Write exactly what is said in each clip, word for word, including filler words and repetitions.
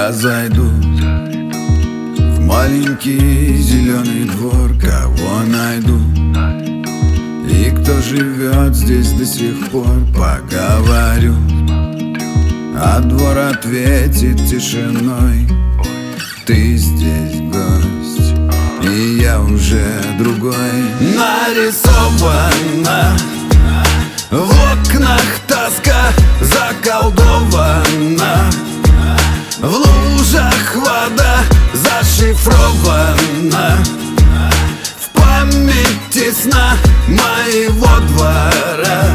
Когда зайдут в маленький зеленый двор, кого найду и кто живет здесь до сих пор, поговорю, а двор ответит тишиной: ты здесь гость, и я уже другой. Нарисована в окнах тоска, заколдована в лужах вода, зашифрована в памяти сна моего двора.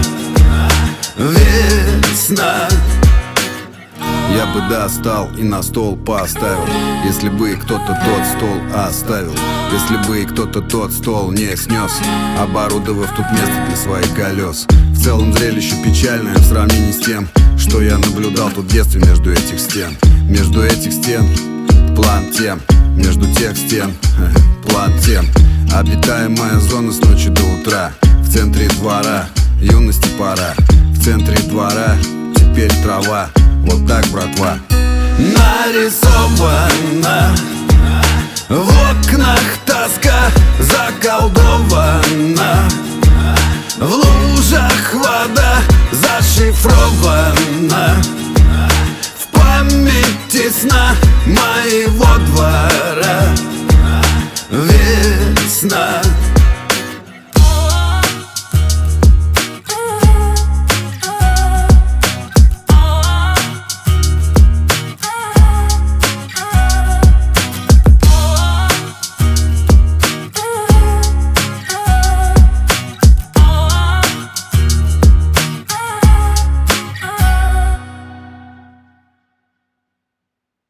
Весна. Я бы достал и на стол поставил, если бы кто-то тот стол оставил, если бы кто-то тот стол не снес, оборудовав тут место для своих колес. В целом зрелище печальное в сравнении с тем, что я наблюдал тут в детстве между этих стен. Между этих стен план тем, между тех стен план тем. Обитаемая зона с ночи до утра. В центре двора юности пора, в центре двора теперь трава. Вот так, братва. Нарисована в окнах тоска, заколдована в лужах вода, зашифрована в памяти сна моего двора. Весна.